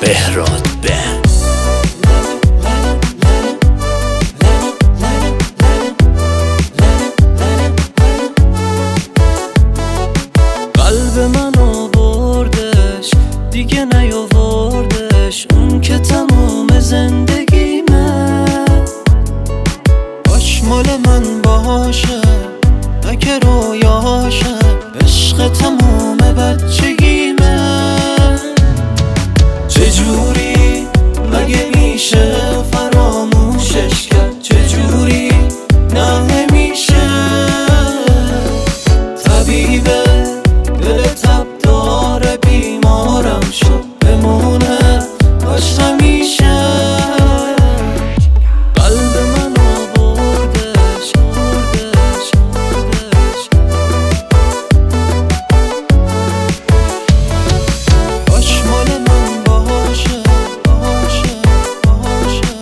بهراد بند. قلب من آوردش دیگه نیاوردش، اون که تموم زندگیمه. باش مال من باشه نه که رویاشه، عشق تموم بچگیمه. چجوری مگه میشه فراموشش کرد؟ چجوری نه نمیشه؟ طبیبه دل تب داره بیمارم شد، بمونه باش همیشه. قلب من آوردش آوردش آوردش، باش مال من باشه باشه باشه.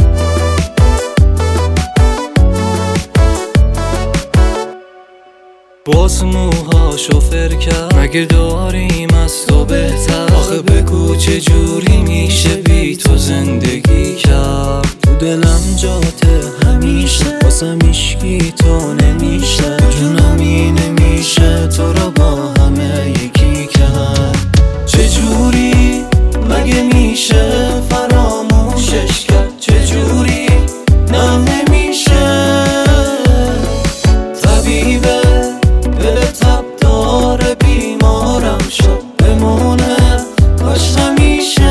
باز موهاشو فر کرد، مگه داریم از تو بهتر؟ آخه بگو چجوری میشه بی تو زندگی کرد؟ تو دلم جاته همیشه، واسم هیچکی تو نمیشه. جونمی نمیشه تو رو با همه یکی کرد. چجوری مگه میشه فراموشش کرد؟ چجوری نه نمیشه؟ طبیبه دل تب داره بیمارم شد، بمونه باش همیشه.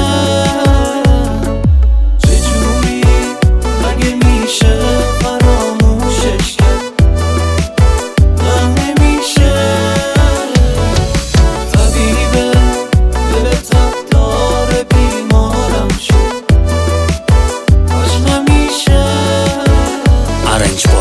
چجوری مگه میشه فراموشش کرد؟ نه نمیشه. طبیبه دل تب داره بیمارم شد، باش همیشه. Arrange